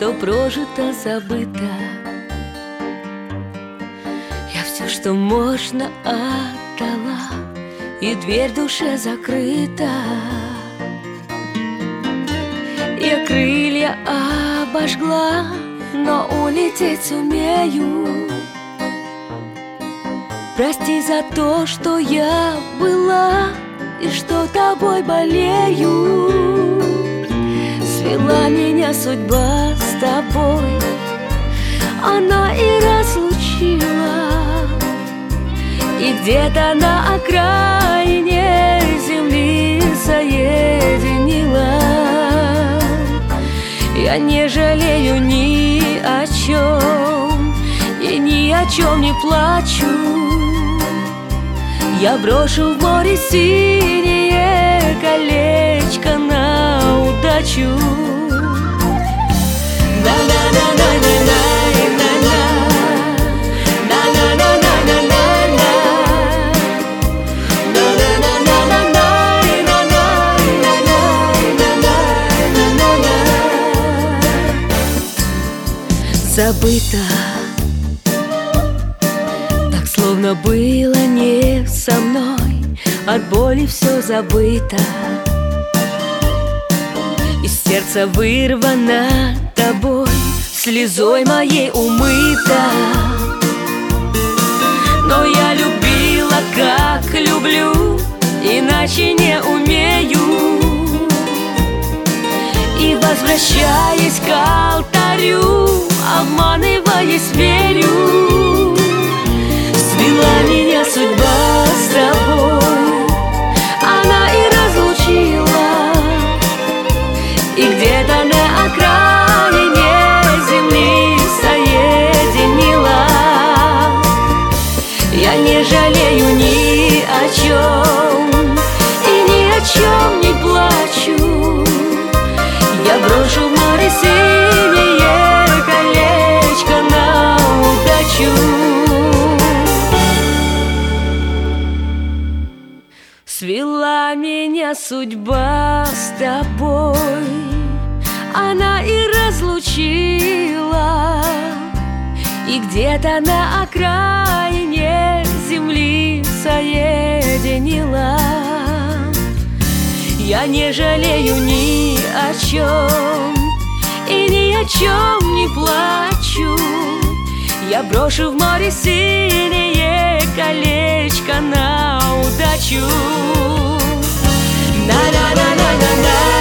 что прожито, забыто. Я все, что можно, отдала, и дверь в душе закрыта. Я крылья обожгла, но улететь сумею. Прости за то, что я была и что тобой болею. Свела меня судьба с тобой, она и разлучила. И где-то на окраине земли соединила. Я не жалею ни о чем и ни о чем не плачу. Я брошу в море синее колечко на удачу. Забыто, так словно было не со мной. От боли все забыто, из сердца вырвано тобой, слезой моей умыта. Но я любила, как люблю, иначе не умею. И возвращаясь к алтарю, обманываясь, верю. Свела меня судьба с тобой, она и разлучила. И где-то на окраине земли соединила. Я не жалею ни о чем и ни о чем не плачу. Я брошу в море синее колечко на удачу. Свела меня судьба с тобой, она и разлучила. И где-то на окраине земли соединила. Я не жалею ни о чем и ни о чем не плачу. Я брошу в море синее колечко на удачу. На-на-на-на-на-на.